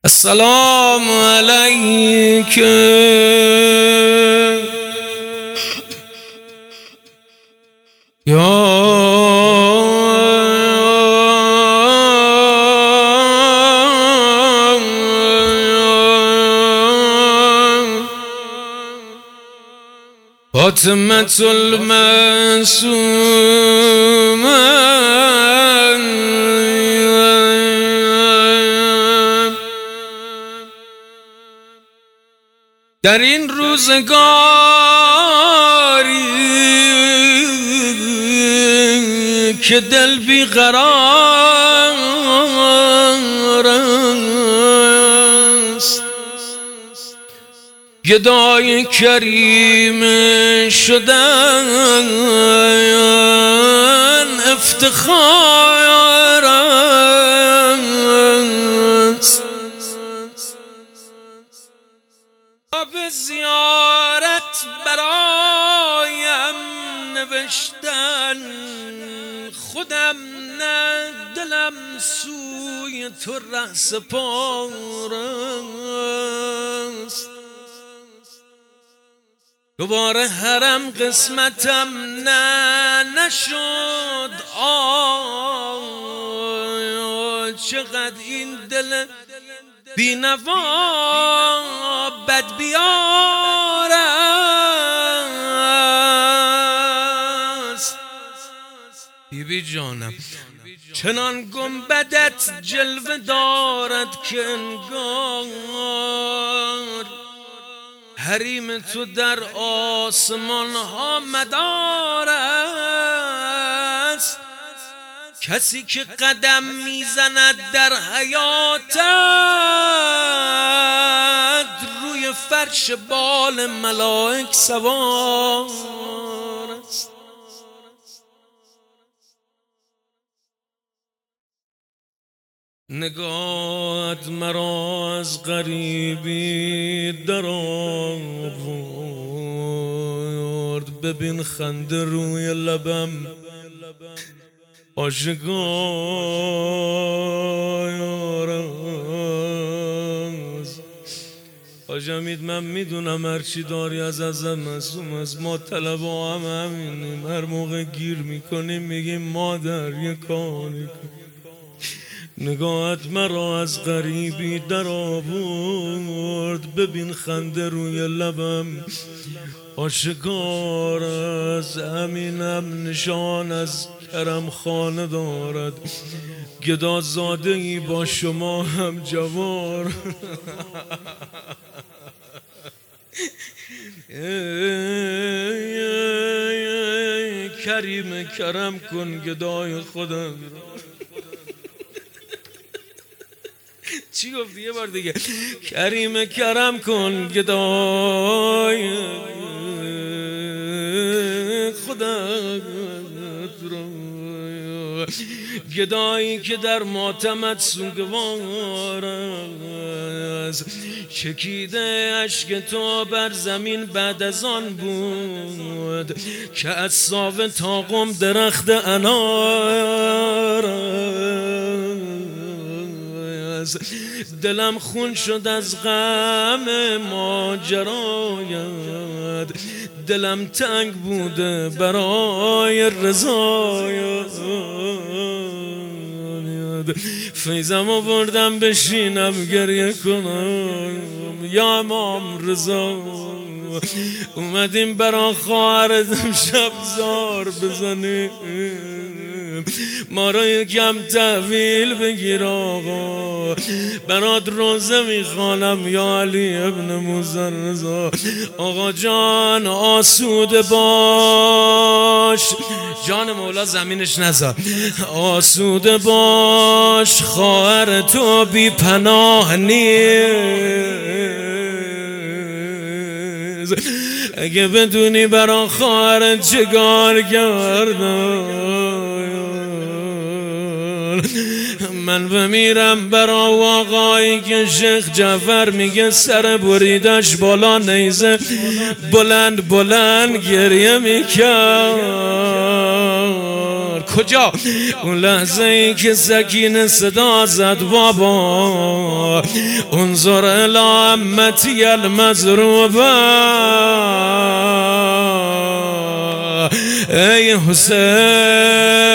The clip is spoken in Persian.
السلام علیک یا فاطمة المعصومة در این روزگاری که دل بیقرار است، گدای کریم شدن افتخار است. به زیارت برایم نوشتن، خودم نه دلم سوی تو رهسپار است. دوباره حرم قسمتم نشد، چقدر این دل بینوا بدبیار است. بیبی جانم چنان گنبدت جلوه دارد که انگار حریم تو در آسمان ها مدار است. کسی که قدم میزند در حیاتت روی فرش بال ملائک سوار است. نگاهت مرا از غریبی در آورد، ببین خنده روی لبم آشکار است. حاج امید من میدونم هرچی داری ازم معصوم است، ما طلبا هم همینیم، هر موقع گیر میکنیم میگیم مادر یه کاری کن. نگاهت مرا از غریبی در آورد، ببین خنده روی لبم آشکار است. همینم نشان از کرم خانه دارد، گدازاده ای با شما هم جوار. کریم کرم کن گدای خودم. چی گفتی؟ یه بار دیگه. کریم کرم کن گدای خودت را، گدایی که در ماتمت سوگوار است. چکیده اشک تو بر زمین بعد از آن بود که از ساوه تا قم درخت انار است. دلم خون شد از غم ماجرایت، دلم تنگ بوده برای رضایت. فیضم آوردم بشینم گریه کنم، یا امام رضا اومدیم برا خواهرت شب زار بزنیم، ما را یکم تحویل بگیر آقا، برات روزه میخوانم یا علی ابن موسی رضا. آقا جان آسوده باش، جان مولا زمینش نذار، آسوده باش خواهر تو بی پناه نیست. اگه بدونی برا خواهرت چگار کردم، من بمیرم برا آقایی که شیخ جعفر میگه سر بریدش بالا نیزه بلند بلند گریه میکرد. کجا؟ اون لحظه ای که سکینه صدا زد بابا انظر الی امتی المضروبه ای حسین